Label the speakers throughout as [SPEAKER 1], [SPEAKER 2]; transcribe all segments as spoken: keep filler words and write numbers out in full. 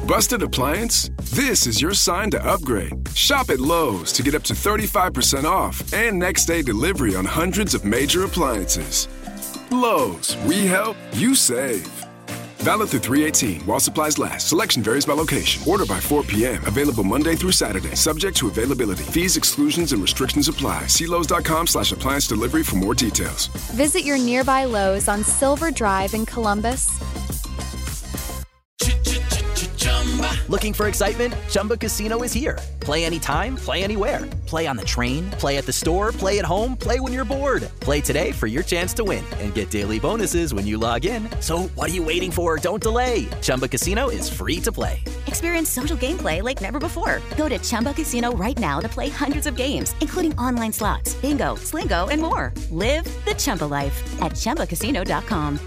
[SPEAKER 1] Busted appliance? This is your sign to upgrade. Shop at Lowe's to get up to thirty-five percent off and next day delivery on hundreds of major appliances. Lowe's, we help, you save. Valid through three eighteen while supplies last. Selection varies by location. Order by four p.m. Available Monday through Saturday. Subject to availability. Fees, exclusions, and restrictions apply. See Lowe's.com slash appliance delivery for more details.
[SPEAKER 2] Visit your nearby Lowe's on Silver Drive in Columbus.
[SPEAKER 3] Looking for excitement? Chumba Casino is here. Play anytime, play anywhere. Play on the train, play at the store, play at home, play when you're bored. Play today for your chance to win and get daily bonuses when you log in. So what are you waiting for? Don't delay. Chumba Casino is free to play.
[SPEAKER 4] Experience social gameplay like never before. Go to Chumba Casino right now to play hundreds of games, including online slots, bingo, Slingo, and more. Live the Chumba life at Chumba Casino dot com.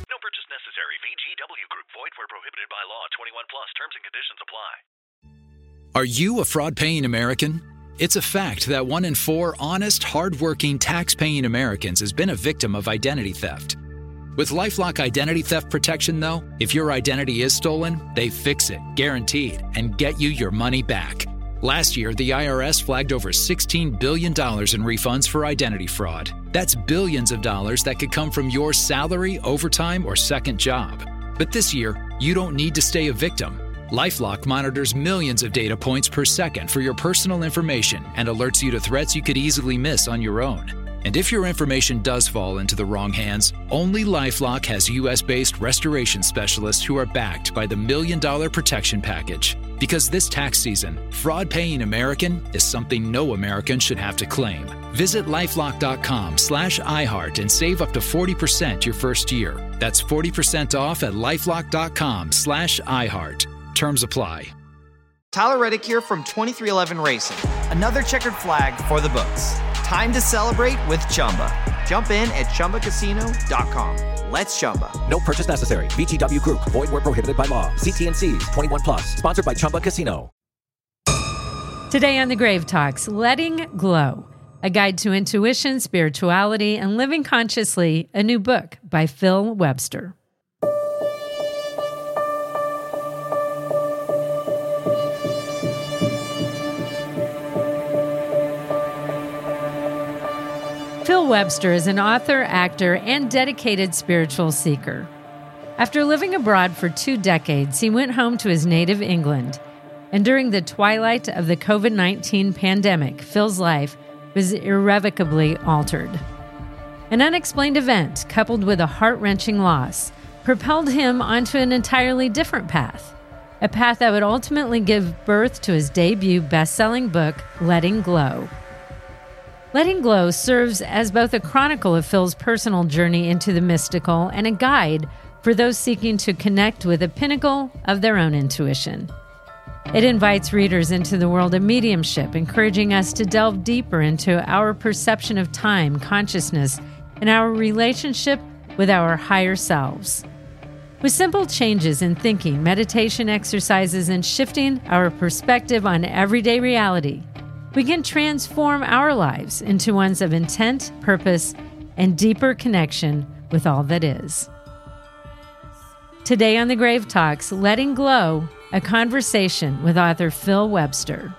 [SPEAKER 5] Prohibited by law. Twenty-one plus. Terms and conditions apply.
[SPEAKER 6] Are you a fraud-paying American? It's a fact that one in four honest, hard-working, tax-paying Americans has been a victim of identity theft. With LifeLock Identity Theft Protection, though, if your identity is stolen, they fix it, guaranteed, and get you your money back. Last year, the I R S flagged over sixteen billion dollars in refunds for identity fraud. That's billions of dollars that could come from your salary, overtime, or second job. But this year, you don't need to stay a victim. LifeLock monitors millions of data points per second for your personal information and alerts you to threats you could easily miss on your own. And if your information does fall into the wrong hands, only LifeLock has U S-based restoration specialists who are backed by the Million Dollar Protection Package. Because this tax season, fraud-paying American is something no American should have to claim. Visit LifeLock.com slash iHeart and save up to forty percent your first year. That's forty percent off at LifeLock.com slash iHeart. Terms apply.
[SPEAKER 7] Tyler Reddick here from twenty-three eleven Racing. Another checkered flag for the books. Time to celebrate with Chumba. Jump in at Chumba Casino dot com. Let's Chumba.
[SPEAKER 8] No purchase necessary. V G W Group. Void where prohibited by law. See T and C's. twenty-one plus. Sponsored by Chumba Casino.
[SPEAKER 9] Today on The Grave Talks, Letting Glow, a guide to intuition, spirituality, and living consciously, a new book by Phil Webster. Phil Webster is an author, actor, and dedicated spiritual seeker. After living abroad for two decades, he went home to his native England. And during the twilight of the covid nineteen pandemic, Phil's life was irrevocably altered. An unexplained event, coupled with a heart-wrenching loss, propelled him onto an entirely different path, a path that would ultimately give birth to his debut best-selling book, Letting Glow. Letting Glow serves as both a chronicle of Phil's personal journey into the mystical and a guide for those seeking to connect with the pinnacle of their own intuition. It invites readers into the world of mediumship, encouraging us to delve deeper into our perception of time, consciousness, and our relationship with our higher selves. With simple changes in thinking, meditation exercises, and shifting our perspective on everyday reality, we can transform our lives into ones of intent, purpose, and deeper connection with all that is. Today on The Grave Talks, Letting Glow, a conversation with author Phil Webster.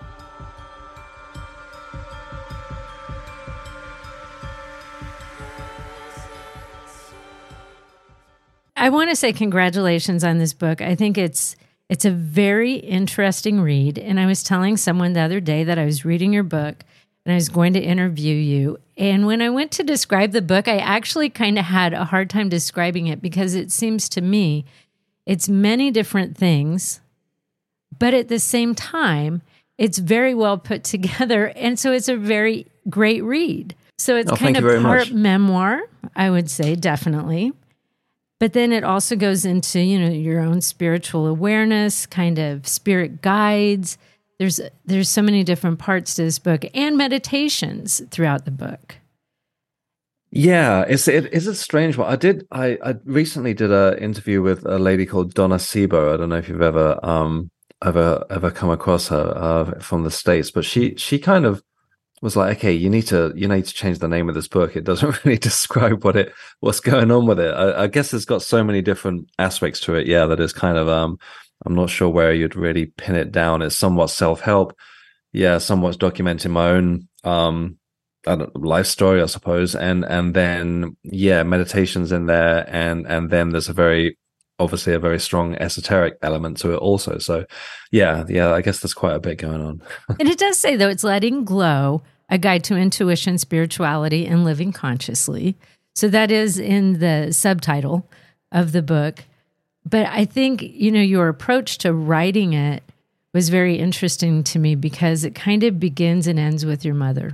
[SPEAKER 9] I want to say congratulations on this book. I think it's it's a very interesting read. And I was telling someone the other day that I was reading your book and I was going to interview you. And when I went to describe the book, I actually kind of had a hard time describing it because it seems to me it's many different things, but at the same time, it's very well put together. And so it's a very great read. So it's
[SPEAKER 10] oh,
[SPEAKER 9] kind of part
[SPEAKER 10] much.
[SPEAKER 9] memoir, I would say, definitely. But then it also goes into, you know, your own spiritual awareness, kind of spirit guides. There's there's so many different parts to this book and meditations throughout the book.
[SPEAKER 10] Yeah, it's it is a strange one. I did I, I recently did an interview with a lady called Donna Sebo. I don't know if you've ever um ever ever come across her uh, from the States, but she she kind of was like, okay, you need to you need to change the name of this book. It doesn't really describe what it what's going on with it. I, I guess it's got so many different aspects to it. Yeah, that is kind of um I'm not sure where you'd really pin it down. It's somewhat self-help, yeah, somewhat documenting my own um, I don't know, life story, I suppose, and and then yeah, meditations in there, and and then there's a very obviously a very strong esoteric element to it also. So yeah, yeah, I guess there's quite a bit going on.
[SPEAKER 9] And it does say, though, it's Letting Glow, a guide to intuition, spirituality, and living consciously. So that is in the subtitle of the book. But I think, you know, your approach to writing it was very interesting to me because it kind of begins and ends with your mother.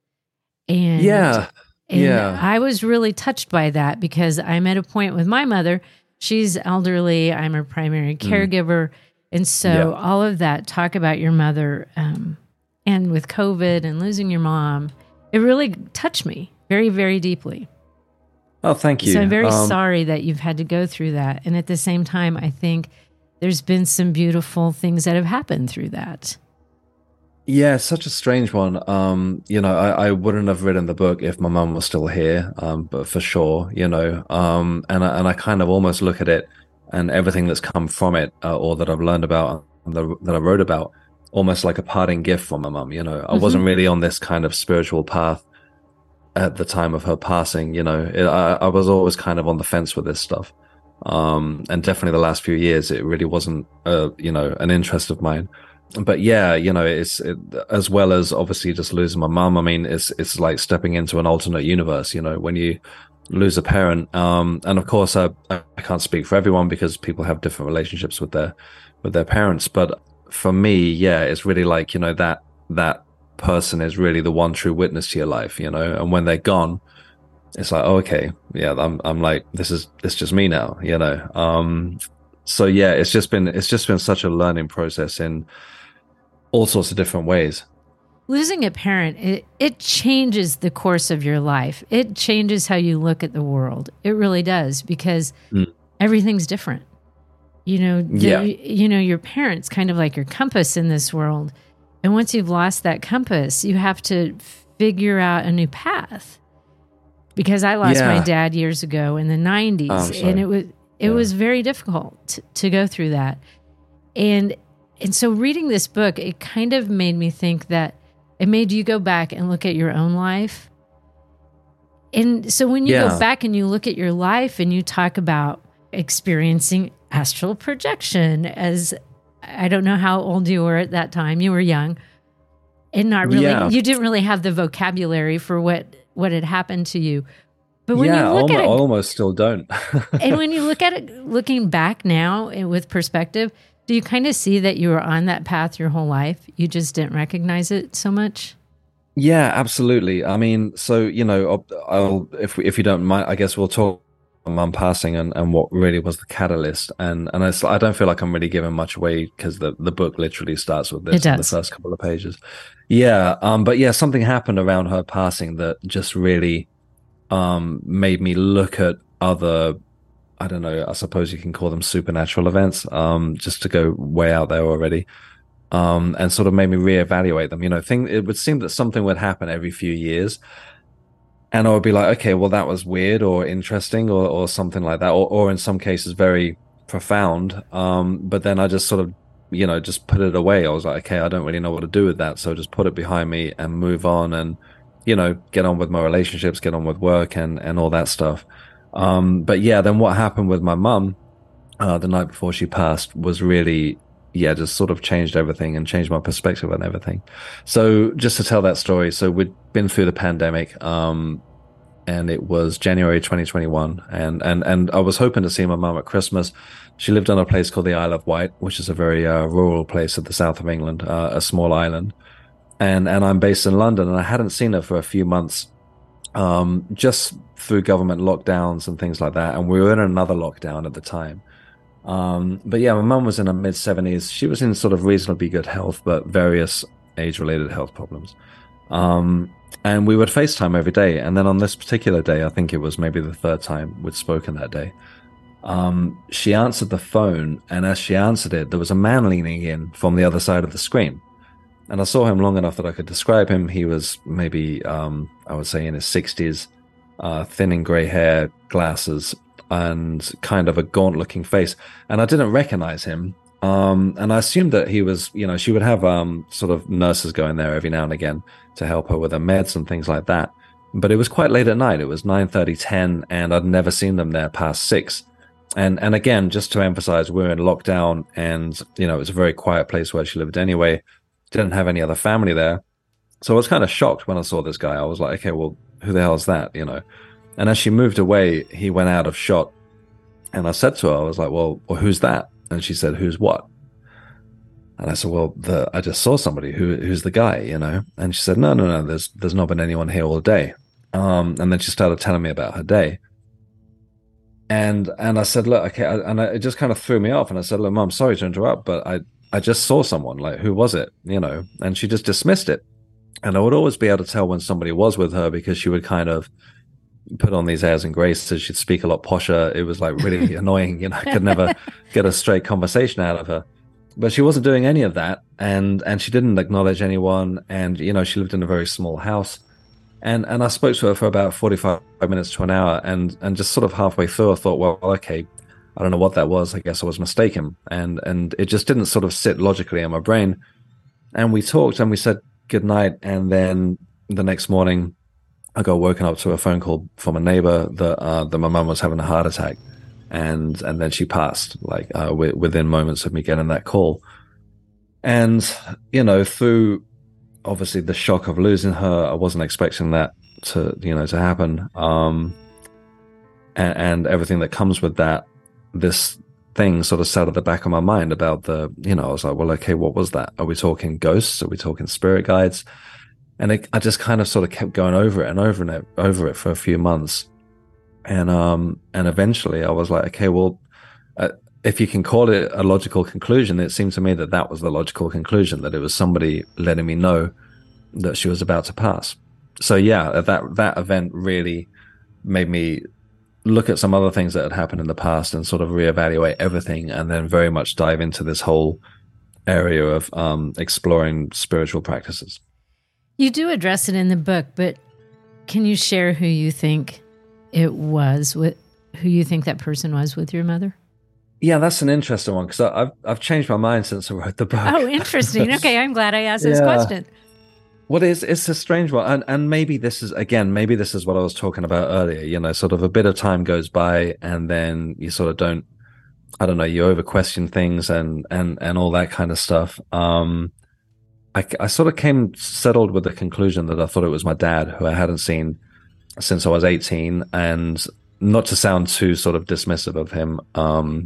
[SPEAKER 9] And,
[SPEAKER 10] yeah,
[SPEAKER 9] and
[SPEAKER 10] yeah.
[SPEAKER 9] I was really touched by that because I'm at a point with my mother. She's elderly. I'm her primary caregiver. Mm. And so yeah. all of that talk about your mother um, and with COVID and losing your mom, it really touched me very, very deeply.
[SPEAKER 10] Oh, thank you.
[SPEAKER 9] So I'm very
[SPEAKER 10] um,
[SPEAKER 9] sorry that you've had to go through that. And at the same time, I think there's been some beautiful things that have happened through that.
[SPEAKER 10] Yeah, such a strange one. Um, you know, I, I wouldn't have written the book if my mum was still here, um, but for sure, you know, um, and, I, and I kind of almost look at it and everything that's come from it uh, or that I've learned about, the, that I wrote about, almost like a parting gift from my mum. You know, I mm-hmm. wasn't really on this kind of spiritual path at the time of her passing. You know, it, I, I was always kind of on the fence with this stuff. Um, and definitely the last few years, it really wasn't, uh, you know, an interest of mine. But yeah, you know, it's it, as well as obviously just losing my mum. I mean, it's it's like stepping into an alternate universe. You know, when you lose a parent, um, and of course, I I can't speak for everyone because people have different relationships with their with their parents. But for me, yeah, it's really like, you know, that that person is really the one true witness to your life. You know, and when they're gone, it's like, oh, okay, yeah, I'm I'm like, this is it's just me now. You know, um, so yeah, it's just been it's just been such a learning process in all sorts of different ways.
[SPEAKER 9] Losing a parent, it, it changes the course of your life. It changes how you look at the world. It really does, because mm. everything's different. You know, the,
[SPEAKER 10] yeah.
[SPEAKER 9] you know, your parents kind of like your compass in this world. And once you've lost that compass, you have to figure out a new path. Because I lost
[SPEAKER 10] yeah.
[SPEAKER 9] my dad years ago in the nineties,
[SPEAKER 10] oh,
[SPEAKER 9] and it was it
[SPEAKER 10] yeah. was
[SPEAKER 9] very difficult to, to go through that. And And so reading this book, it kind of made me think that it made you go back and look at your own life. And so when you
[SPEAKER 10] yeah.
[SPEAKER 9] go back and you look at your life and you talk about experiencing astral projection as, I don't know how old you were at that time, you were young, and not really,
[SPEAKER 10] yeah.
[SPEAKER 9] you didn't really have the vocabulary for what, what had happened to you. But when
[SPEAKER 10] yeah,
[SPEAKER 9] you look
[SPEAKER 10] almost,
[SPEAKER 9] at it,
[SPEAKER 10] I almost still don't.
[SPEAKER 9] and when you look at it, looking back now with perspective, do you kind of see that you were on that path your whole life? You just didn't recognize it so much?
[SPEAKER 10] Yeah, absolutely. I mean, so, you know, I'll, if we, if you don't mind, I guess we'll talk about mum passing and, and what really was the catalyst. And and I, I don't feel like I'm really giving much away because the, the book literally starts with this in the first couple of pages. Yeah, um, but yeah, something happened around her passing that just really um, made me look at other, I don't know, I suppose you can call them supernatural events, um, just to go way out there already, um, and sort of made me reevaluate them. You know, thing, it would seem that something would happen every few years, and I would be like, okay, well, that was weird or interesting or, or something like that, or, or in some cases very profound. Um, but then I just sort of, you know, just put it away. I was like, okay, I don't really know what to do with that, so just put it behind me and move on and, you know, get on with my relationships, get on with work and, and all that stuff. Um, but yeah, then what happened with my mum, uh, the night before she passed was really, yeah, just sort of changed everything and changed my perspective on everything. So just to tell that story, so we'd been through the pandemic, um, and it was January twenty twenty-one, and, and, and I was hoping to see my mum at Christmas. She lived on a place called the Isle of Wight, which is a very, uh, rural place at the south of England, uh, a small island. And, and I'm based in London, and I hadn't seen her for a few months. Um, just through government lockdowns and things like that. And we were in another lockdown at the time. Um, but yeah, my mum was in her mid seventies. She was in sort of reasonably good health, but various age-related health problems. Um, and we would FaceTime every day. And then on this particular day, I think it was maybe the third time we'd spoken that day, um, she answered the phone. And as she answered it, there was a man leaning in from the other side of the screen. And I saw him long enough that I could describe him. He was maybe, um, I would say in his sixties, uh, thinning grey hair, glasses, and kind of a gaunt looking face. And I didn't recognize him. Um, and I assumed that he was, you know, she would have um, sort of nurses going there every now and again to help her with her meds and things like that. But it was quite late at night. It was nine thirty, ten, and I'd never seen them there past six. And and again, just to emphasize, we're in lockdown, and, you know, it's a very quiet place where she lived anyway. Didn't have any other family there. So I was kind of shocked when I saw this guy. I was like, okay, well, who the hell is that, you know? And as she moved away, he went out of shot. And I said to her, I was like, well, well who's that? And she said, who's what? And I said, well, the, I just saw somebody. Who, who's the guy, you know? And she said, no, no, no, there's there's not been anyone here all day. Um, and then she started telling me about her day. And and I said, look, okay, I, and I, it just kind of threw me off. And I said, look, Mom, sorry to interrupt, but I, I just saw someone. Like, who was it? You know? And she just dismissed it. And I would always be able to tell when somebody was with her because she would kind of put on these airs and graces. She'd speak a lot posher. It was like really annoying. You know, I could never get a straight conversation out of her. But she wasn't doing any of that. And and she didn't acknowledge anyone. And, you know, she lived in a very small house. And and I spoke to her for about forty-five minutes to an hour, and and just sort of halfway through, I thought, well, okay, I don't know what that was. I guess I was mistaken, and and it just didn't sort of sit logically in my brain. And we talked, and we said good night, and then the next morning, I got woken up to a phone call from a neighbor that uh, that my mum was having a heart attack, and and then she passed, like uh, w- within moments of me getting that call. And you know, through obviously the shock of losing her, I wasn't expecting that to, you know, to happen. Um, and, and everything that comes with that, this thing sort of sat at the back of my mind about the, you know, I was like, well, okay, what was that? Are we talking ghosts? Are we talking spirit guides? And it, I just kind of sort of kept going over it and over it, over it for a few months. And, um, and eventually I was like, okay, well, uh, if you can call it a logical conclusion, it seemed to me that that was the logical conclusion, that it was somebody letting me know that she was about to pass. So yeah, that that event really made me look at some other things that had happened in the past and sort of reevaluate everything, and then very much dive into this whole area of um, exploring spiritual practices.
[SPEAKER 9] You do address it in the book, but can you share who you think it was, with who you think that person was with your mother?
[SPEAKER 10] Yeah, that's an interesting one, because I've I've changed my mind since I wrote the book.
[SPEAKER 9] Oh, interesting. Okay, I'm glad I asked this
[SPEAKER 10] yeah.
[SPEAKER 9] question.
[SPEAKER 10] Well, it's it's a strange one, and and maybe this is again, maybe this is what I was talking about earlier. You know, sort of a bit of time goes by, and then you sort of don't, I don't know, you over question things and and and all that kind of stuff. Um, I I sort of came settled with the conclusion that I thought it was my dad, who I hadn't seen since I was eighteen, and not to sound too sort of dismissive of him, um,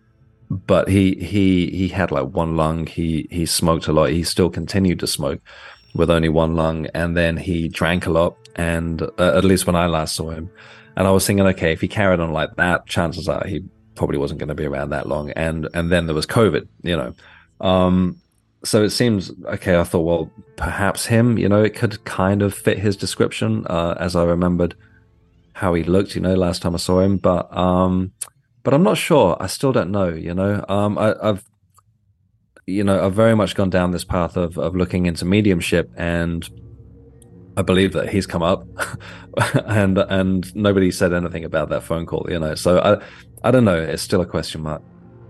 [SPEAKER 10] but he he he had like one lung. He he smoked a lot. He still continued to smoke with only one lung, and then he drank a lot. And uh, at least when I last saw him, and I was thinking, okay, if he carried on like that, chances are he probably wasn't going to be around that long. And and then there was COVID, you know. Um, so it seems okay. I thought, well, perhaps him. You know, it could kind of fit his description uh, as I remembered how he looked, you know, last time I saw him, but um, but I'm not sure. I still don't know, you know. Um, I, I've, you know, I've very much gone down this path of of looking into mediumship, and I believe that he's come up, and and nobody said anything about that phone call, you know. So I, I don't know. It's still a question mark.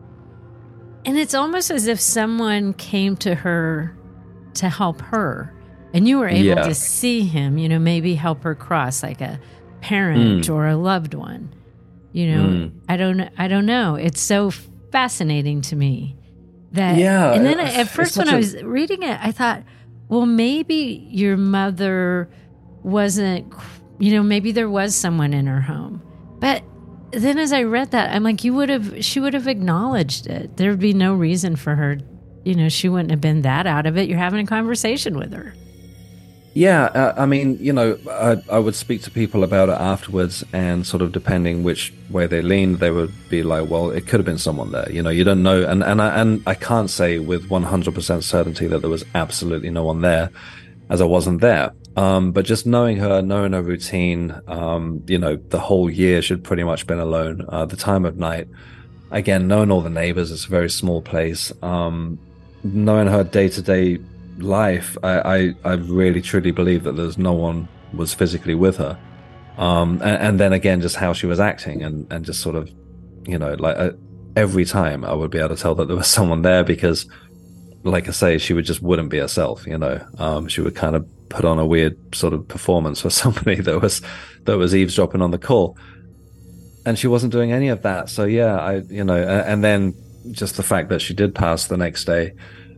[SPEAKER 9] And it's almost as if someone came to her to help her, and you were able
[SPEAKER 10] Yeah.
[SPEAKER 9] to see him, you know, maybe help her cross, like a parent
[SPEAKER 10] Mm.
[SPEAKER 9] or a loved one. You know,
[SPEAKER 10] Mm.
[SPEAKER 9] I don't I don't know. It's so fascinating to me that
[SPEAKER 10] Yeah,
[SPEAKER 9] And then
[SPEAKER 10] it's-
[SPEAKER 9] at
[SPEAKER 10] it's
[SPEAKER 9] first when
[SPEAKER 10] such
[SPEAKER 9] I
[SPEAKER 10] a-
[SPEAKER 9] was reading it, I thought, well, maybe your mother wasn't, you know, maybe there was someone in her home. But then as I read that, I'm like, you would have, she would have acknowledged it. There would be no reason for her, you know, she wouldn't have been that out of it. You're having a conversation with her.
[SPEAKER 10] Yeah, uh, I mean, you know, I, I would speak to people about it afterwards, and sort of depending which way they leaned, they would be like, well, it could have been someone there. You know, you don't know. And, and, I, and I can't say with one hundred percent certainty that there was absolutely no one there, as I wasn't there. Um, but just knowing her, knowing her routine, um, you know, the whole year she'd pretty much been alone. Uh, the time of night, again, knowing all the neighbors, it's a very small place. Um, knowing her day-to-day life, I, I, I really truly believe that there's no one was physically with her. Um, and, and then again, just how she was acting, and, and just sort of, you know, like, uh, every time I would be able to tell that there was someone there because, like I say, she would just wouldn't be herself, you know. Um, she would kind of put on a weird sort of performance for somebody that was that was eavesdropping on the call, and she wasn't doing any of that. So yeah, I you know, and, and then just the fact that she did pass the next day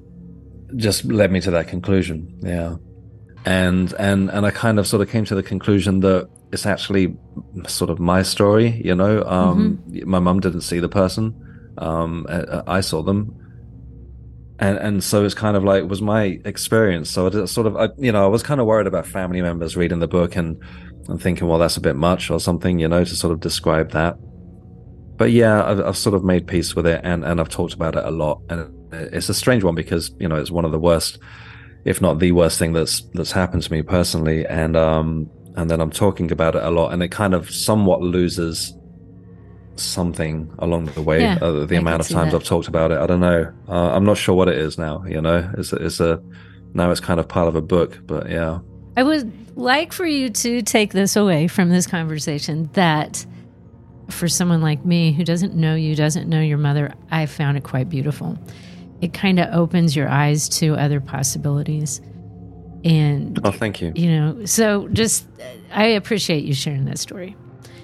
[SPEAKER 10] just led me to that conclusion. Yeah, and and and I kind of sort of came to the conclusion that it's actually sort of my story, you know. Um, mm-hmm. My mum didn't see the person, um, I, I saw them. And and so it's kind of like, it was my experience. So I sort of, I, you know, I was kind of worried about family members reading the book and, and thinking, well, that's a bit much or something, you know, to sort of describe that. But yeah, I've, I've sort of made peace with it, and, and I've talked about it a lot. And it's a strange one because, you know, it's one of the worst, if not the worst thing that's that's happened to me personally. And um and then I'm talking about it a lot, and it kind of somewhat loses something along the way.
[SPEAKER 9] Yeah,
[SPEAKER 10] uh, the
[SPEAKER 9] I
[SPEAKER 10] amount of times
[SPEAKER 9] that.
[SPEAKER 10] I've talked about it, I don't know. Uh, I'm not sure what it is now. You know, it's it's a now it's kind of part of a book. But yeah,
[SPEAKER 9] I would like for you to take this away from this conversation that for someone like me who doesn't know you, doesn't know your mother, I found it quite beautiful. It kind of opens your eyes to other possibilities. And
[SPEAKER 10] oh, thank you.
[SPEAKER 9] You know, so just I appreciate you sharing that story.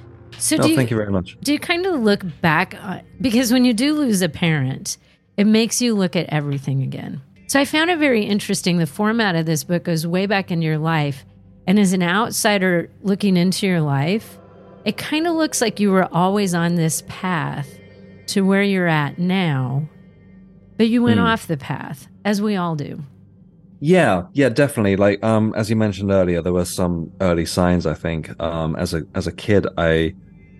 [SPEAKER 9] So
[SPEAKER 10] oh,
[SPEAKER 9] do you,
[SPEAKER 10] thank you very much.
[SPEAKER 9] Do you kind of look back on, because when you do lose a parent, it makes you look at everything again. So I found it very interesting. The format of this book goes way back into your life. And as an outsider looking into your life, it kind of looks like you were always on this path to where you're at now, but you went mm. off the path, as we all do.
[SPEAKER 10] Yeah, yeah, definitely. Like, um, as you mentioned earlier, there were some early signs, I think. Um, as a as a kid, I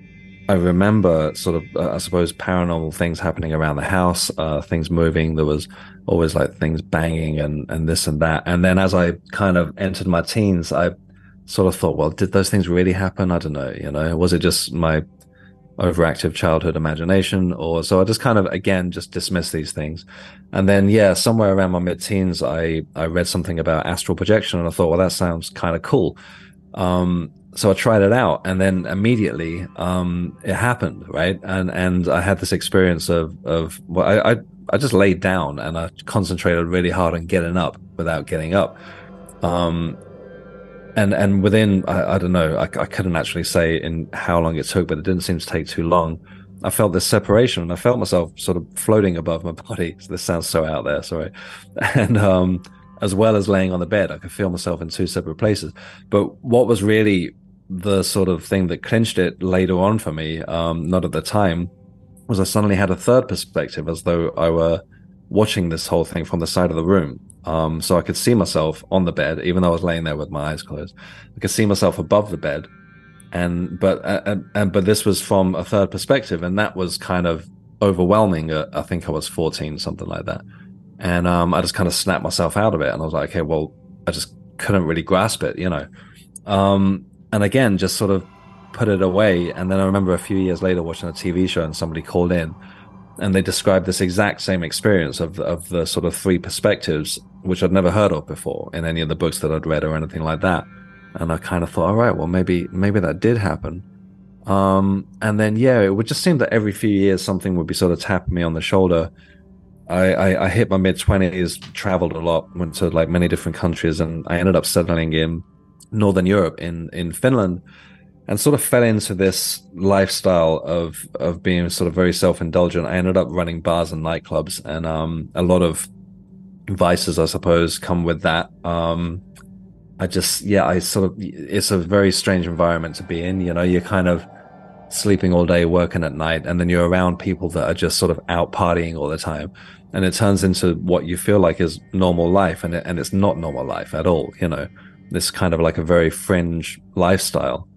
[SPEAKER 10] I remember sort of, uh, I suppose, paranormal things happening around the house, uh, things moving. There was always like things banging and, and this and that. And then as I kind of entered my teens, I sort of thought, well, did those things really happen? I don't know, you know, was it just my overactive childhood imagination? Or so I just kind of, again, just dismissed these things. And then, yeah, somewhere around my mid-teens, I, I read something about astral projection, and I thought, well, that sounds kind of cool. Um, so I tried it out, and then immediately, um, it happened, right? And, and I had this experience of, of, well, I, I, I just laid down and I concentrated really hard on getting up without getting up. Um, and, and within, I, I don't know, I, I couldn't actually say in how long it took, but it didn't seem to take too long. I felt this separation, and I felt myself sort of floating above my body. So this sounds so out there, sorry. And, um, as well as laying on the bed, I could feel myself in two separate places. But what was really the sort of thing that clinched it later on for me, um, not at the time, was I suddenly had a third perspective, as though I were watching this whole thing from the side of the room. Um, so I could see myself on the bed, even though I was laying there with my eyes closed. I could see myself above the bed, and but uh, and but this was from a third perspective, and that was kind of overwhelming. Uh, I think I was fourteen, something like that, and um, I just kind of snapped myself out of it, and I was like, okay, well, I just couldn't really grasp it, you know. Um, and again, just sort of put it away. And then I remember a few years later watching a T V show, and somebody called in, and they described this exact same experience of of the sort of three perspectives, which I'd never heard of before in any of the books that I'd read or anything like that. And I kind of thought, all right, well, maybe maybe that did happen. Um, and then, yeah, it would just seem that every few years something would be sort of tapping me on the shoulder. I, I, I hit my mid-twenties, traveled a lot, went to like many different countries, and I ended up settling in Northern Europe, in, in Finland, and sort of fell into this lifestyle of of being sort of very self-indulgent. I ended up running bars and nightclubs, and um, a lot of vices, I suppose, come with that. Um, I just, yeah, I sort of, it's a very strange environment to be in. You know, you're kind of sleeping all day, working at night, and then you're around people that are just sort of out partying all the time. And it turns into what you feel like is normal life, and it, and it's not normal life at all. You know, this kind of like a very fringe lifestyle.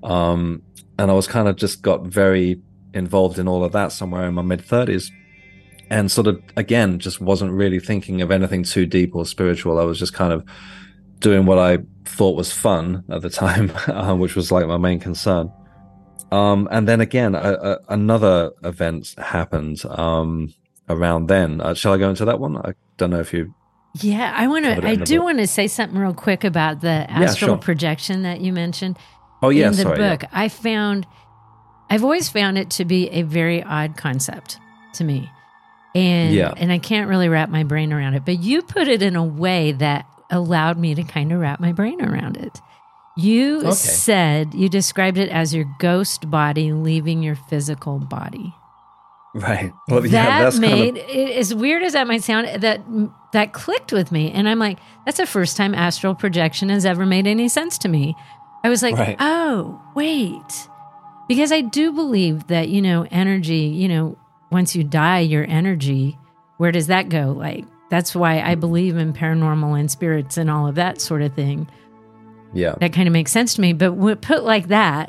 [SPEAKER 10] Um, and I was kind of just got very involved in all of that somewhere in my mid thirties, and sort of, again, just wasn't really thinking of anything too deep or spiritual. I was just kind of doing what I thought was fun at the time, uh, which was like my main concern. Um, and then again, a, a, another event happened um, around then. Uh, shall I go into that one? I don't know if you...
[SPEAKER 9] Yeah, I want to. I do want to say something real quick about the astral
[SPEAKER 10] yeah, sure.
[SPEAKER 9] projection that you mentioned.
[SPEAKER 10] Oh, yeah,
[SPEAKER 9] in the
[SPEAKER 10] sorry,
[SPEAKER 9] book.
[SPEAKER 10] Yeah.
[SPEAKER 9] I found, I've always found it to be a very odd concept. to me. And
[SPEAKER 10] yeah.
[SPEAKER 9] and I can't really wrap my brain around it. But you put it in a way that allowed me to kind of wrap my brain around it. You okay. said, you described it as your ghost body leaving your physical body.
[SPEAKER 10] Right. Well,
[SPEAKER 9] that
[SPEAKER 10] yeah, that's
[SPEAKER 9] made,
[SPEAKER 10] kind of...
[SPEAKER 9] it, as weird as that might sound, that that clicked with me. And I'm like, that's the first time astral projection has ever made any sense to me. I was like, right. oh, wait. Because I do believe that, you know, energy, you know, once you die, your energy, where does that go? Like, that's why I believe in paranormal and spirits and all of that sort of thing.
[SPEAKER 10] Yeah.
[SPEAKER 9] That kind of makes sense to me. But when put like that,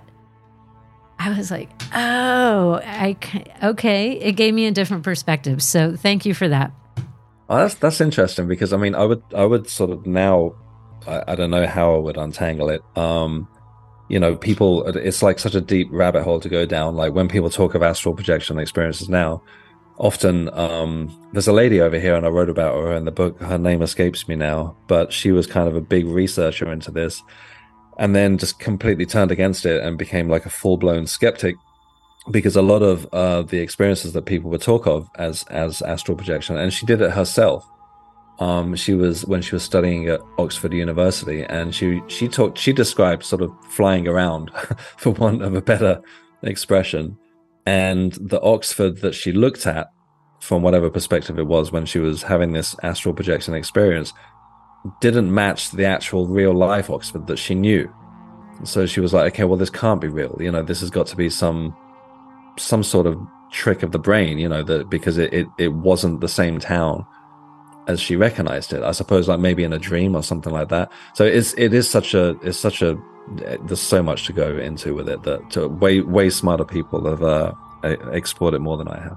[SPEAKER 9] I was like, oh, I, okay. It gave me a different perspective. So thank you for that.
[SPEAKER 10] Oh, that's, that's interesting because, I mean, I would, I would sort of now, I, I don't know how I would untangle it. Um, you know, people, it's like such a deep rabbit hole to go down. Like when people talk of astral projection experiences now, often um, there's a lady over here, and I wrote about her in the book. Her name escapes me now, but she was kind of a big researcher into this and then just completely turned against it and became like a full-blown skeptic because a lot of uh, the experiences that people would talk of as as astral projection, and she did it herself. Um, she was when she was studying at Oxford University, and she she talked. She described sort of flying around, for want of a better expression. And the Oxford that she looked at, from whatever perspective it was, when she was having this astral projection experience, didn't match the actual real life Oxford that she knew. So she was like, okay, well, this can't be real. You know, this has got to be some some sort of trick of the brain, you know, that because it, it, it wasn't the same town as she recognized it. I suppose like maybe in a dream or something like that. So it's it is such a it's such a there's so much to go into with it that to way way smarter people have uh, explored it more than I have.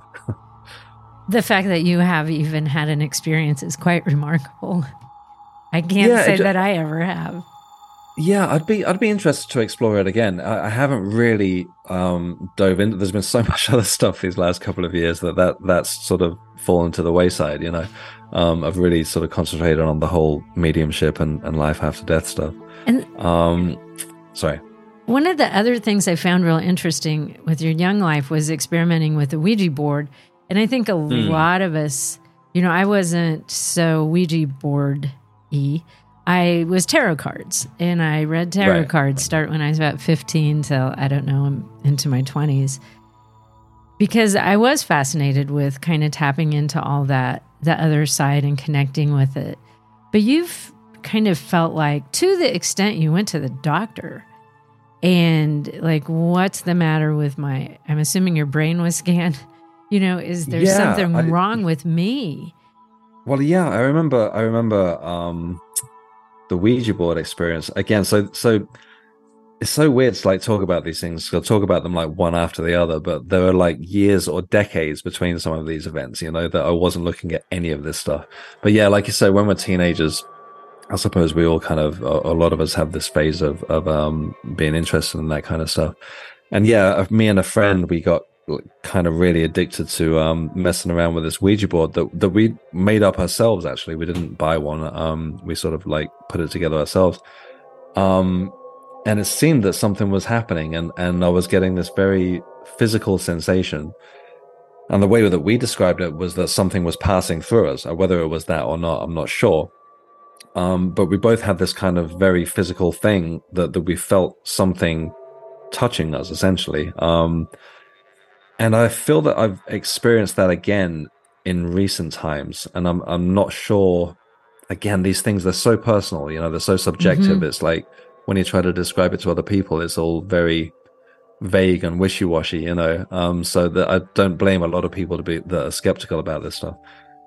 [SPEAKER 9] The fact that you have even had an experience is quite remarkable. I can't
[SPEAKER 10] yeah,
[SPEAKER 9] say
[SPEAKER 10] it,
[SPEAKER 9] that I ever have.
[SPEAKER 10] Yeah, I'd be I'd be interested to explore it again. I, I haven't really um, dove into. There's been so much other stuff these last couple of years that, that that's sort of fallen to the wayside. You know, um, I've really sort of concentrated on the whole mediumship and, and life after death stuff.
[SPEAKER 9] And
[SPEAKER 10] um, sorry.
[SPEAKER 9] One of the other things I found real interesting with your young life was experimenting with the Ouija board. And I think a mm. lot of us, you know, I wasn't so Ouija board-y. I was tarot cards, and I read tarot right. cards start when I was about fifteen till, I don't know, into my twenties. Because I was fascinated with kind of tapping into all that, the other side and connecting with it. But you've kind of felt like, to the extent you went to the doctor, and like, what's the matter with my, I'm assuming your brain was scanned. You know, is there
[SPEAKER 10] yeah,
[SPEAKER 9] something
[SPEAKER 10] I,
[SPEAKER 9] wrong with me?
[SPEAKER 10] Well, yeah, I remember, I remember um, the Ouija board experience again. So, so it's so weird to like talk about these things. I'll talk about them like one after the other, but there are like years or decades between some of these events, you know, that I wasn't looking at any of this stuff. But yeah, like you said, when we're teenagers, I suppose we all kind of, a, a lot of us have this phase of, of um, being interested in that kind of stuff. And yeah, me and a friend, we got kind of really addicted to um messing around with this Ouija board that that we made up ourselves. Actually, we didn't buy one. Um we sort of like put it together ourselves, um and it seemed that something was happening, and and I was getting this very physical sensation, and the way that we described it was that something was passing through us. Whether it was that or not, I'm not sure, um but we both had this kind of very physical thing that that we felt something touching us, essentially. um And I feel that I've experienced that again in recent times, and I'm I'm not sure. Again, these things, they're so personal, you know, they're so subjective. Mm-hmm. It's like when you try to describe it to other people, it's all very vague and wishy-washy, you know. Um, so that I don't blame a lot of people to be that are skeptical about this stuff.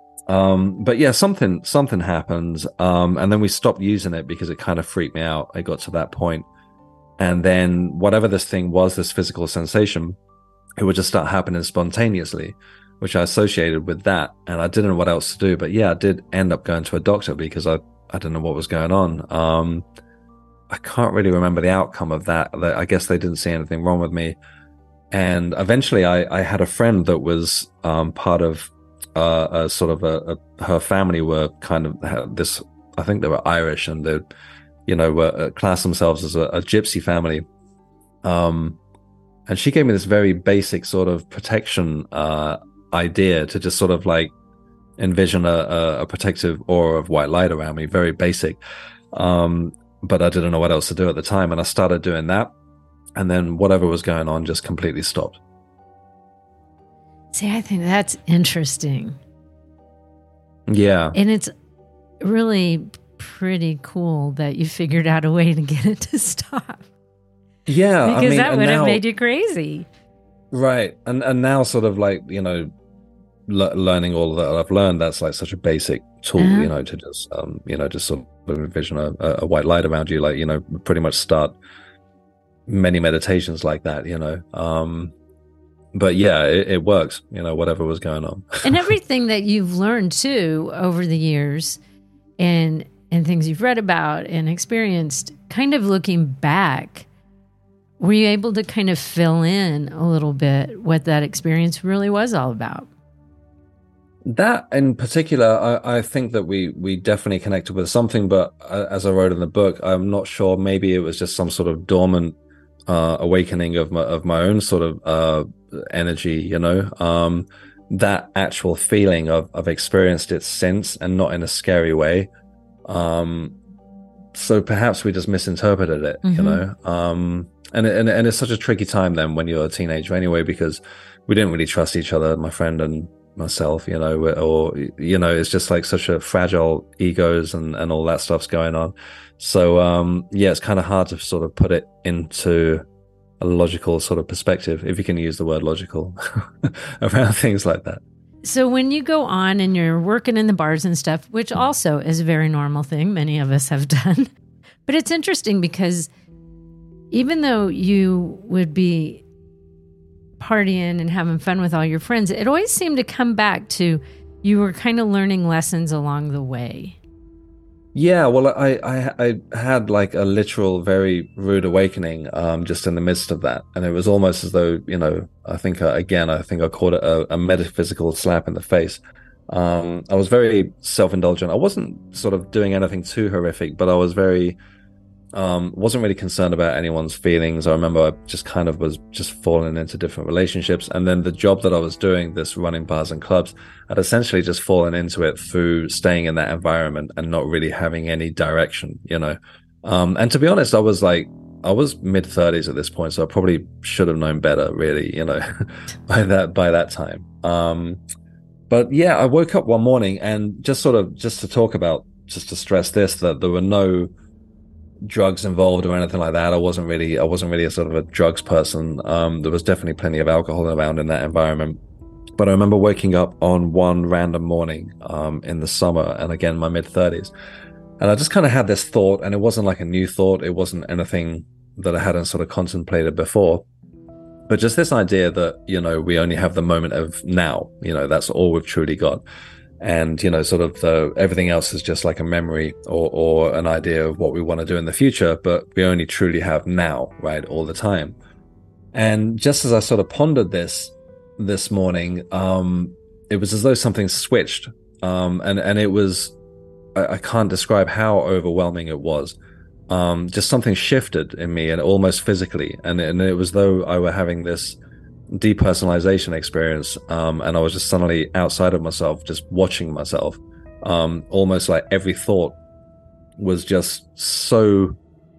[SPEAKER 10] Um, but yeah, something something happened, um, and then we stopped using it because it kind of freaked me out. I got to that point, and then whatever this thing was, this physical sensation, it would just start happening spontaneously, which I associated with that. And I didn't know what else to do. But yeah, I did end up going to a doctor because I, I didn't know what was going on. Um, I can't really remember the outcome of that. I guess they didn't see anything wrong with me. And eventually I, I had a friend that was um, part of uh, a sort of a, a, her family were kind of had this, I think they were Irish, and they, you know, were, classed themselves as a, a gypsy family. Um, And she gave me this very basic sort of protection uh, idea to just sort of like envision a, a, a protective aura of white light around me, very basic. Um, but I didn't know what else to do at the time. And I started doing that. And then whatever was going on just completely stopped.
[SPEAKER 9] See, I think that's interesting.
[SPEAKER 10] Yeah.
[SPEAKER 9] And it's really pretty cool that you figured out a way to get it to stop.
[SPEAKER 10] Yeah.
[SPEAKER 9] Because
[SPEAKER 10] I mean,
[SPEAKER 9] that would
[SPEAKER 10] now,
[SPEAKER 9] have made you crazy.
[SPEAKER 10] Right. And and now sort of like, you know, le- learning all that I've learned, that's like such a basic tool, uh-huh. you know, to just, um, you know, just sort of envision a, a white light around you, like, you know, pretty much start many meditations like that, you know. Um, but yeah, it, it works, you know, whatever was going on.
[SPEAKER 9] And everything that you've learned too over the years and and things you've read about and experienced, kind of looking back, were you able to kind of fill in a little bit what that experience really was all about?
[SPEAKER 10] That in particular, I, I think that we we definitely connected with something, but uh, as I wrote in the book, I'm not sure, maybe it was just some sort of dormant uh, awakening of my, of my own sort of uh, energy, you know, um, that actual feeling of, I've experienced it since, and not in a scary way. Um, so perhaps we just misinterpreted it, mm-hmm. you know, um, and, and, and it's such a tricky time then when you're a teenager anyway, because we didn't really trust each other, my friend and myself, you know, or, you know, it's just like such a fragile egos and, and all that stuff's going on. So, um, yeah, it's kind of hard to sort of put it into a logical sort of perspective, if you can use the word logical, around things like that.
[SPEAKER 9] So when you go on and you're working in the bars and stuff, which also is a very normal thing, many of us have done, but it's interesting because even though you would be partying and having fun with all your friends, it always seemed to come back to you were kind of learning lessons along the way.
[SPEAKER 10] Yeah, well, I, I I had like a literal, very rude awakening um, just in the midst of that. And it was almost as though, you know, I think, uh, again, I think I called it a, a metaphysical slap in the face. Um, I was very self-indulgent. I wasn't sort of doing anything too horrific, but I was very... Um, wasn't really concerned about anyone's feelings. I remember I just kind of was just falling into different relationships. And then the job that I was doing, this running bars and clubs, I'd essentially just fallen into it through staying in that environment and not really having any direction, you know. Um, and to be honest, I was like, I was mid thirties at this point, so I probably should have known better, really, you know, by that, by that time. Um, but yeah, I woke up one morning and just sort of, just to talk about, just to stress this, that there were no drugs involved or anything like that. I wasn't really, I wasn't really a sort of a drugs person. Um, there was definitely plenty of alcohol around in that environment. But I remember waking up on one random morning um, in the summer, and again, my mid thirties. And I just kind of had this thought, and it wasn't like a new thought. It wasn't anything that I hadn't sort of contemplated before. But just this idea that, you know, we only have the moment of now, you know, that's all we've truly got. And, you know, sort of the, everything else is just like a memory or, or an idea of what we want to do in the future, but we only truly have now, right, all the time. And just as I sort of pondered this this morning, um, it was as though something switched. Um, and, and it was, I, I can't describe how overwhelming it was. Um, just something shifted in me, and almost physically. And, and it was though I were having this depersonalization experience, um, and I was just suddenly outside of myself, just watching myself. Um, almost like every thought was just so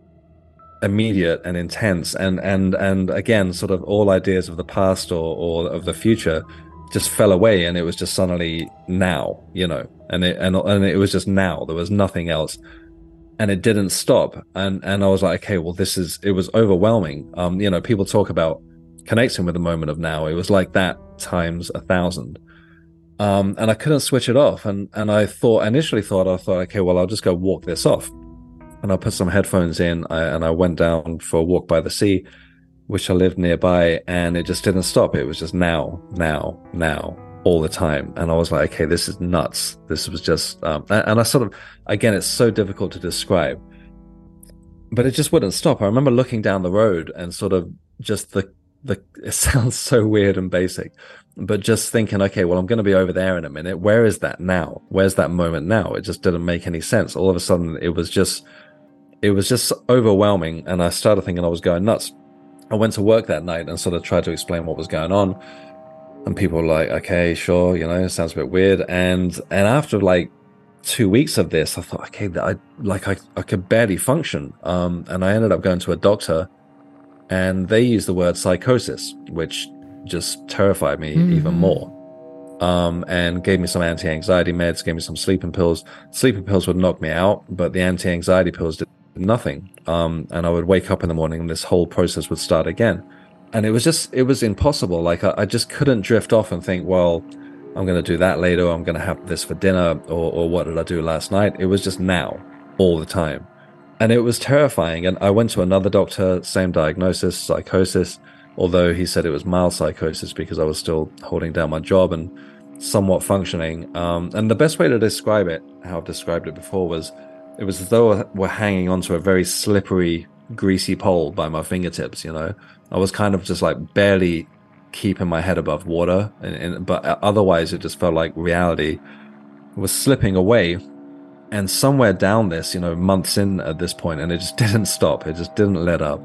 [SPEAKER 10] immediate and intense, and and and again, sort of all ideas of the past or or of the future just fell away, and it was just suddenly now, you know, and it and and it was just now. There was nothing else, and it didn't stop. And and I was like, okay, well, this is. It was overwhelming. Um, you know, people talk about connecting with the moment of now. It was like that times a thousand. Um, and I couldn't switch it off. And, and I thought, initially thought, I thought, okay, well, I'll just go walk this off. And I put some headphones in, I, and I went down for a walk by the sea, which I lived nearby, and it just didn't stop. It was just now, now, now, all the time. And I was like, okay, this is nuts. This was just, um, and, and I sort of, again, it's so difficult to describe, but it just wouldn't stop. I remember looking down the road and sort of just the, The, it sounds so weird and basic, but just thinking, okay, well, I'm going to be over there in a minute. Where is that now? Where's that moment now? It just didn't make any sense. All of a sudden, it was just, it was just overwhelming. And I started thinking I was going nuts. I went to work that night and sort of tried to explain what was going on. And people were like, okay, sure, you know, it sounds a bit weird. And and after like two weeks of this, I thought, okay, I like I, I could barely function. Um, and I ended up going to a doctor, and they used the word psychosis, which just terrified me mm-hmm. even more. Um, and gave me some anti-anxiety meds, gave me some sleeping pills. Sleeping pills would knock me out, but the anti-anxiety pills did nothing. Um, and I would wake up in the morning and this whole process would start again. And it was just, it was impossible. Like I, I just couldn't drift off and think, well, I'm going to do that later. Or I'm going to have this for dinner, or, or what did I do last night? It was just now, all the time. And it was terrifying. And I went to another doctor, same diagnosis, psychosis, although he said it was mild psychosis because I was still holding down my job and somewhat functioning. Um, and the best way to describe it, how I've described it before, was it was as though we're hanging onto a very slippery, greasy pole by my fingertips, you know? I was kind of just like barely keeping my head above water, and, and but otherwise it just felt like reality was slipping away. And somewhere down this, you know, months in at this point, and it just didn't stop, it just didn't let up,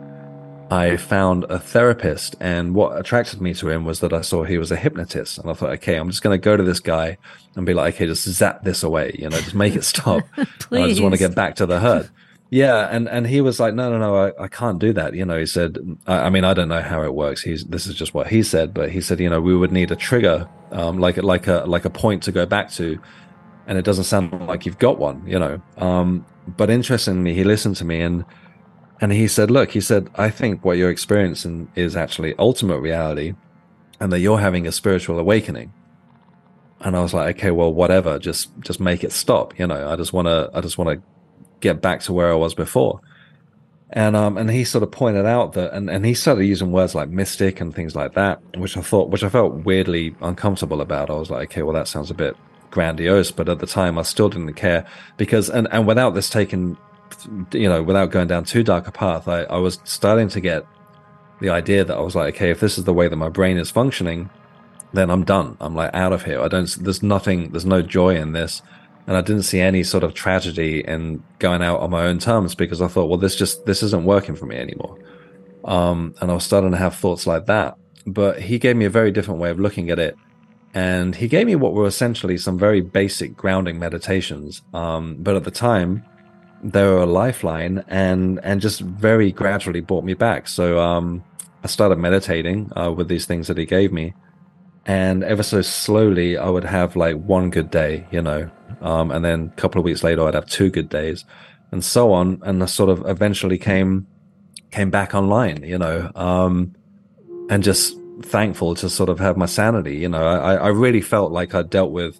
[SPEAKER 10] I found a therapist, and what attracted me to him was that I saw he was a hypnotist, and I thought, okay, I'm just going to go to this guy and be like, okay, just zap this away, you know, just make it stop. I just want to get back to the herd. Yeah, and and he was like, no, no, no, I, I can't do that. You know, he said, I, I mean, I don't know how it works. He's this is just what he said, but he said, you know, we would need a trigger, um, like like a like a point to go back to, and it doesn't sound like you've got one, you know. Um, but interestingly, he listened to me and. And he said, look, he said, I think what you're experiencing is actually ultimate reality, and that you're having a spiritual awakening. And I was like, okay, well, whatever, just, just make it stop. You know, I just want to, I just want to get back to where I was before. And, um, and he sort of pointed out that, and, and he started using words like mystic and things like that, which I thought, which I felt weirdly uncomfortable about. I was like, okay, well, that sounds a bit grandiose, but at the time I still didn't care because, and, and without this taking, you know, without going down too dark a path, I, I was starting to get the idea that I was like, okay, if this is the way that my brain is functioning, then I'm done. I'm like out of here. I don't, there's nothing, there's no joy in this. And I didn't see any sort of tragedy in going out on my own terms because I thought, well, this just, this isn't working for me anymore. Um, and I was starting to have thoughts like that. But he gave me a very different way of looking at it. And he gave me what were essentially some very basic grounding meditations. Um, but at the time, they were a lifeline and and just very gradually brought me back. So um, I started meditating uh, with these things that he gave me. And ever so slowly, I would have like one good day, you know, um, and then a couple of weeks later, I'd have two good days and so on. And I sort of eventually came came back online, you know, um, and just thankful to sort of have my sanity. You know, I, I really felt like I dealt with,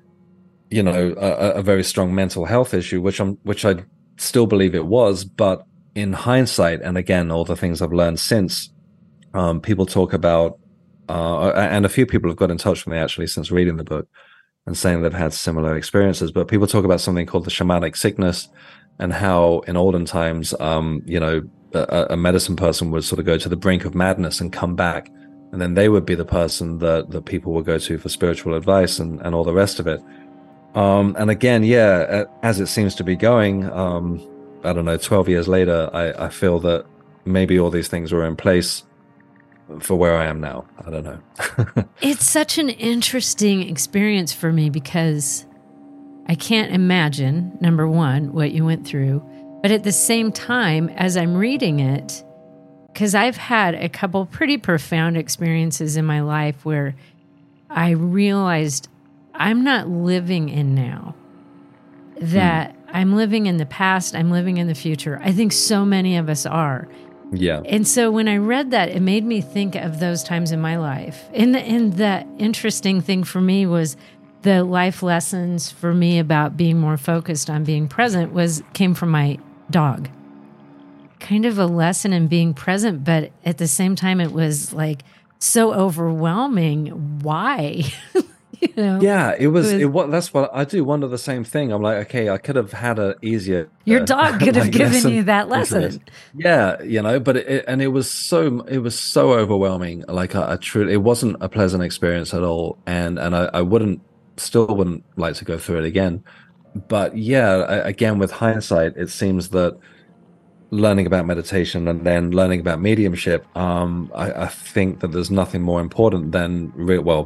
[SPEAKER 10] you know, a, a very strong mental health issue, which I'm, which I still believe it was. But in hindsight, and again, all the things I've learned since, um, people talk about, uh, and a few people have got in touch with me actually since reading the book and saying they've had similar experiences. But people talk about something called the shamanic sickness, and how in olden times, um, you know, a, a medicine person would sort of go to the brink of madness and come back, and then they would be the person that that people would go to for spiritual advice and, and all the rest of it. Um, and again, yeah, as it seems to be going, um, I don't know, twelve years later, I, I feel that maybe all these things were in place for where I am now. I don't know.
[SPEAKER 9] It's such an interesting experience for me because I can't imagine, number one, what you went through. But at the same time, as I'm reading it, because I've had a couple pretty profound experiences in my life where I realized I'm not living in now, that hmm. I'm living in the past, I'm living in the future. I think so many of us are.
[SPEAKER 10] Yeah.
[SPEAKER 9] And so when I read that, it made me think of those times in my life. And the, and the interesting thing for me was the life lessons for me about being more focused on being present was came from my dog. Kind of a lesson in being present, but at the same time, it was like so overwhelming. Why? You know?
[SPEAKER 10] Yeah, it was, it was. It, that's what I do. Wonder the same thing. I'm like, okay, I could have had an easier.
[SPEAKER 9] Your dog could have like given lesson, you that lesson.
[SPEAKER 10] Yeah, you know, but it, and it was so it was so overwhelming. Like I, I truly, it wasn't a pleasant experience at all, and and I, I wouldn't, still wouldn't like to go through it again. But yeah, I, again, with hindsight, it seems that learning about meditation and then learning about mediumship, um, I, I think that there's nothing more important than, re- well,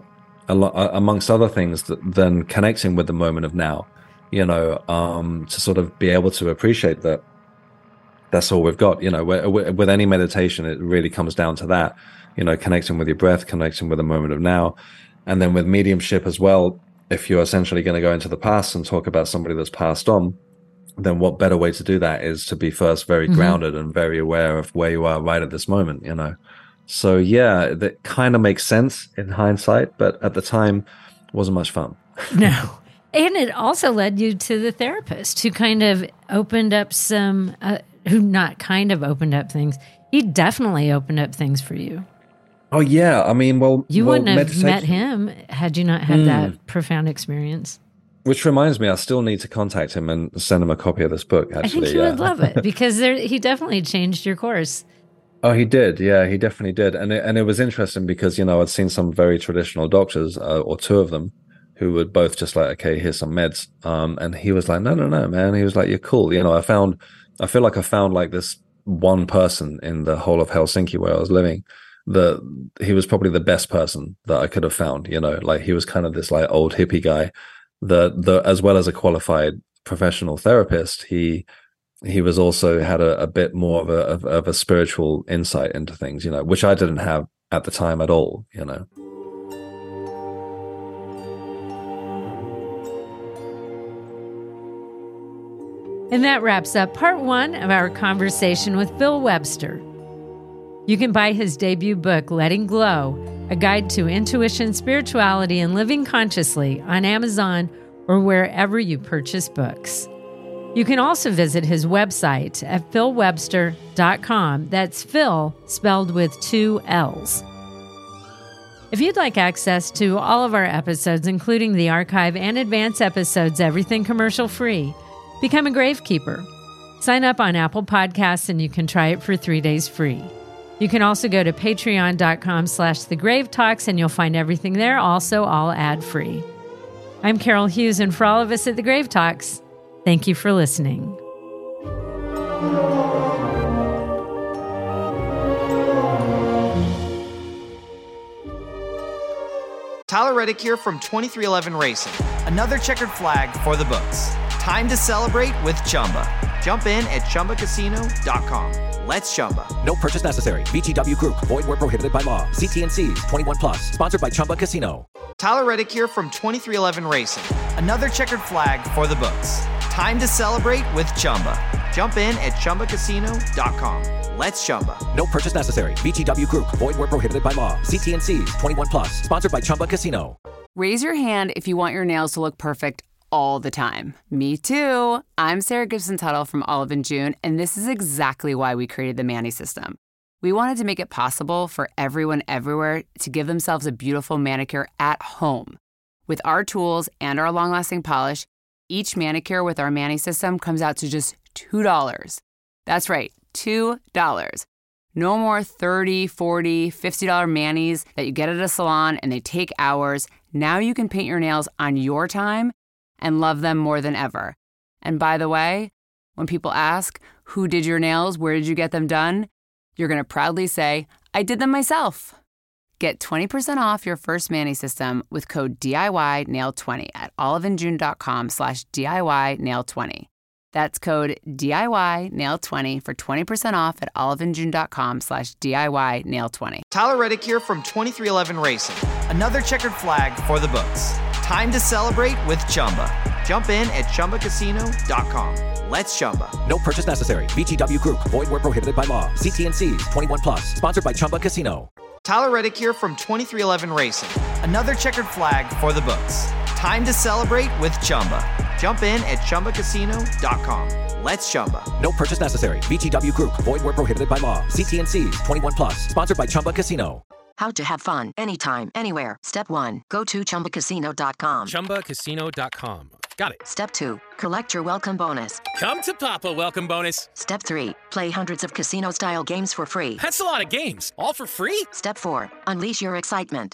[SPEAKER 10] a lot, amongst other things, than connecting with the moment of now. You know, um, to sort of be able to appreciate that that's all we've got. You know, with any meditation, it really comes down to that. You know, connecting with your breath, connecting with the moment of now, and then with mediumship as well. If you're essentially going to go into the past and talk about somebody that's passed on, then what better way to do that is to be first very mm-hmm. grounded and very aware of where you are right at this moment, you know? So yeah, that kind of makes sense in hindsight, but at the time wasn't much fun.
[SPEAKER 9] No. And it also led you to the therapist who kind of opened up some, uh, who not kind of opened up things. He definitely opened up things for you.
[SPEAKER 10] Oh, yeah. I mean, well...
[SPEAKER 9] You
[SPEAKER 10] well,
[SPEAKER 9] wouldn't have meditation... met him had you not had mm. that profound experience.
[SPEAKER 10] Which reminds me, I still need to contact him and send him a copy of this book, actually.
[SPEAKER 9] I think he
[SPEAKER 10] yeah.
[SPEAKER 9] would love it, because there, he definitely changed your course.
[SPEAKER 10] Oh, he did. Yeah, he definitely did. And it, and it was interesting because, you know, I'd seen some very traditional doctors, uh, or two of them, who would both just like, okay, here's some meds. Um, and he was like, no, no, no, man. He was like, you're cool. You know, I found, I feel like I found like this one person in the whole of Helsinki where I was living. The he was probably the best person that I could have found, you know, like he was kind of this like old hippie guy that the as well as a qualified professional therapist, he he was also had a, a bit more of a of, of a spiritual insight into things, you know, which I didn't have at the time at all, you know.
[SPEAKER 9] And that wraps up part one of our conversation with Phil Webster. You can buy his debut book, Letting Glow, A Guide to Intuition, Spirituality, and Living Consciously on Amazon or wherever you purchase books. You can also visit his website at phil webster dot com. That's Phil, spelled with two L's. If you'd like access to all of our episodes, including the archive and advanced episodes, everything commercial free, become a Gravekeeper. Sign up on Apple Podcasts and you can try it for three days free. You can also go to patreon.com slash the Grave Talks and you'll find everything there, also all ad-free. I'm Carol Hughes, and for all of us at the Grave Talks, thank you for listening.
[SPEAKER 7] Tyler Reddick here from twenty-three eleven Racing. Another checkered flag for the books. Time to celebrate with Chumba. Jump in at chumba casino dot com. Let's Chumba.
[SPEAKER 8] No purchase necessary. V G W Group. Void where prohibited by law. See T and C's. twenty-one plus. Sponsored by Chumba Casino.
[SPEAKER 7] Tyler Reddick here from twenty-three eleven Racing. Another checkered flag for the books. Time to celebrate with Chumba. Jump in at chumba casino dot com. Let's Chumba.
[SPEAKER 8] No purchase necessary. V G W Group. Void where prohibited by law. See T and C's. twenty-one plus. Sponsored by Chumba Casino.
[SPEAKER 11] Raise your hand if you want your nails to look perfect all the time. Me too. I'm Sarah Gibson Tuttle from Olive and June, and this is exactly why we created the Mani System. We wanted to make it possible for everyone everywhere to give themselves a beautiful manicure at home. With our tools and our long-lasting polish, each manicure with our Mani System comes out to just two dollars. That's right, two dollars. No more thirty dollars, forty dollars, fifty dollars manis that you get at a salon and they take hours. Now you can paint your nails on your time and love them more than ever. And by the way, when people ask, who did your nails, where did you get them done? You're going to proudly say, I did them myself. Get twenty percent off your first Mani System with code D I Y nail twenty at oliveandjune.com slash DIY nail 20. That's code D I Y nail twenty for twenty percent off at oliveandjune.com slash DIY nail 20.
[SPEAKER 7] Tyler Reddick here from twenty-three eleven Racing. Another checkered flag for the books. Time to celebrate with Chumba. Jump in at chumba casino dot com. Let's Chumba.
[SPEAKER 8] No purchase necessary. V G W Group. Void where prohibited by law. See T and C's. twenty-one plus. Sponsored by Chumba Casino.
[SPEAKER 7] Tyler Reddick here from twenty-three eleven Racing. Another checkered flag for the books. Time to celebrate with Chumba. Jump in at chumba casino dot com. Let's Chumba.
[SPEAKER 8] No purchase necessary. V G W Group. Void where prohibited by law. See T and C's. twenty-one plus. Sponsored by Chumba Casino.
[SPEAKER 12] How to have fun anytime, anywhere. Step one, go to chumba casino dot com.
[SPEAKER 13] chumba casino dot com. Got it.
[SPEAKER 12] Step two, collect your welcome bonus.
[SPEAKER 13] Come to Papa welcome bonus.
[SPEAKER 12] Step three, play hundreds of casino-style games for free.
[SPEAKER 13] That's a lot of games, all for free?
[SPEAKER 12] Step four, unleash your excitement.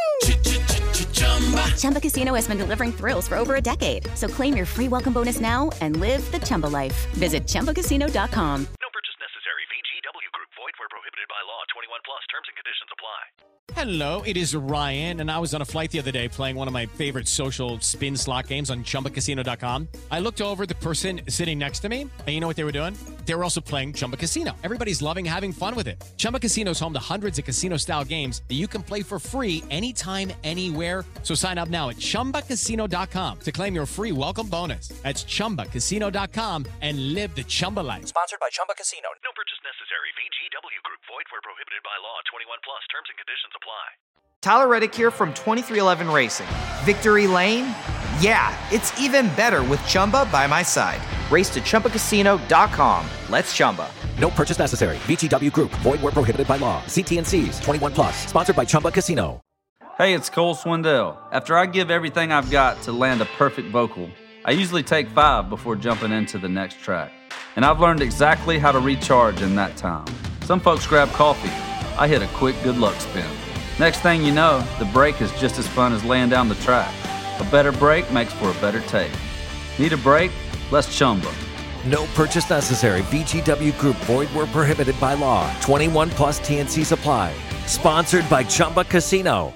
[SPEAKER 4] Chumba. Chumba Casino has been delivering thrills for over a decade. So claim your free welcome bonus now and live the Chumba life. Visit chumba casino dot com.
[SPEAKER 5] No purchase necessary. V G W Group. Void where prohibited by law. twenty-one plus. Terms and conditions apply.
[SPEAKER 13] Hello, it is Ryan, and I was on a flight the other day playing one of my favorite social spin slot games on Chumba Casino dot com. I looked over at the person sitting next to me, and you know what they were doing? They were also playing Chumba Casino. Everybody's loving having fun with it. Chumba Casino is home to hundreds of casino-style games that you can play for free anytime, anywhere. So sign up now at Chumba Casino dot com to claim your free welcome bonus. That's Chumba Casino dot com and live the Chumba life.
[SPEAKER 8] Sponsored by Chumba Casino.
[SPEAKER 5] No purchase necessary. V G W Group. Void where prohibited by law. twenty-one plus. Terms and conditions apply.
[SPEAKER 7] Tyler Reddick here from twenty-three eleven Racing. Victory Lane? Yeah, it's even better with Chumba by my side. Race to Chumba Casino dot com. Let's Chumba.
[SPEAKER 8] No purchase necessary. V G W Group. Void where prohibited by law. See T and C's. twenty-one plus. Sponsored by Chumba Casino.
[SPEAKER 14] Hey, it's Cole Swindell. After I give everything I've got to land a perfect vocal, I usually take five before jumping into the next track. And I've learned exactly how to recharge in that time. Some folks grab coffee. I hit a quick good luck spin. Next thing you know, the break is just as fun as laying down the track. A better break makes for a better take. Need a break? Let's Chumba.
[SPEAKER 8] No purchase necessary. V G W Group. Void where prohibited by law. twenty-one plus T and C's apply. Sponsored by Chumba Casino.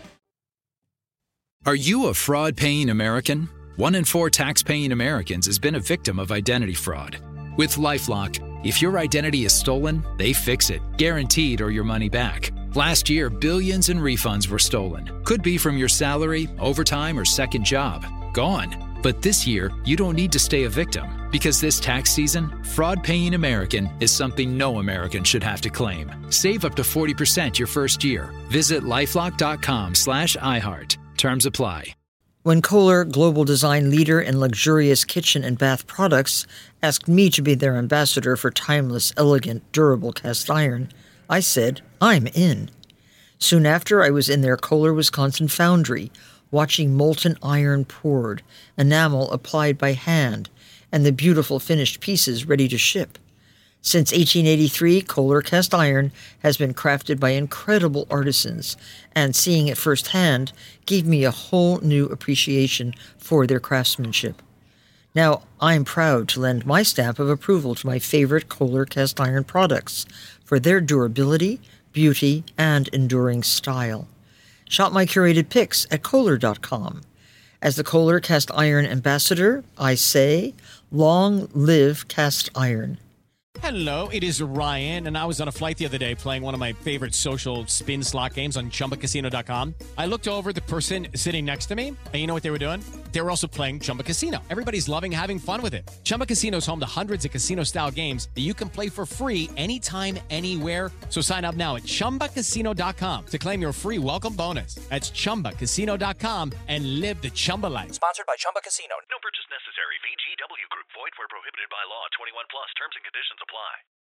[SPEAKER 6] Are you a fraud-paying American? One in four tax-paying Americans has been a victim of identity fraud. With LifeLock, if your identity is stolen, they fix it, guaranteed, or your money back. Last year, billions in refunds were stolen. Could be from your salary, overtime, or second job. Gone. But this year, you don't need to stay a victim, because this tax season, fraud-paying American is something no American should have to claim. Save up to forty percent your first year. Visit lifelock.com slash iHeart. Terms apply.
[SPEAKER 15] When Kohler, global design leader in luxurious kitchen and bath products, asked me to be their ambassador for timeless, elegant, durable cast iron, I said, I'm in. Soon after, I was in their Kohler, Wisconsin foundry, watching molten iron poured, enamel applied by hand, and the beautiful finished pieces ready to ship. Since eighteen eighty-three, Kohler cast iron has been crafted by incredible artisans, and seeing it firsthand gave me a whole new appreciation for their craftsmanship. Now, I'm proud to lend my stamp of approval to my favorite Kohler cast iron products for their durability, beauty, and enduring style. Shop my curated picks at Kohler dot com. As the Kohler cast iron ambassador, I say, long live cast iron.
[SPEAKER 13] Hello, it is Ryan, and I was on a flight the other day playing one of my favorite social spin slot games on Chumba Casino dot com. I looked over at the person sitting next to me, and you know what they were doing? They were also playing Chumba Casino. Everybody's loving having fun with it. Chumba Casino is home to hundreds of casino-style games that you can play for free anytime, anywhere. So sign up now at Chumba Casino dot com to claim your free welcome bonus. That's Chumba Casino dot com and live the Chumba life.
[SPEAKER 8] Sponsored by Chumba Casino.
[SPEAKER 5] No purchase necessary. V G W Group. Void where prohibited by law. twenty-one plus. Terms and conditions apply.